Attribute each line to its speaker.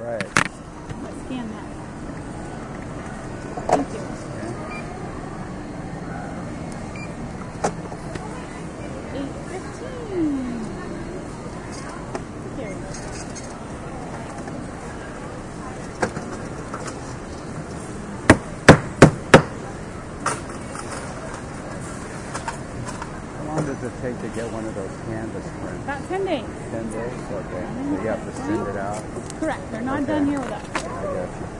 Speaker 1: right.
Speaker 2: Let's scan that. Thank you. Okay. 8:15. Here.
Speaker 1: How long does it take to get one of those canvas prints?
Speaker 2: About 10 days.
Speaker 1: 10 days? Okay. So you have to send it out?
Speaker 2: Correct. They're not done here with us.
Speaker 1: I got you.